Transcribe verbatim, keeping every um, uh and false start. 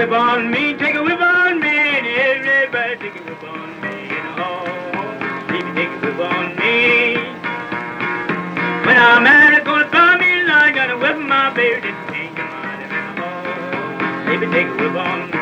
whip on me, take a whip on me, and everybody take a whip on me, and oh, baby, take a whip on me. When I'm married, gonna buy me line, gonna whip my baby, just change your mind, and oh, baby, take a whip on me.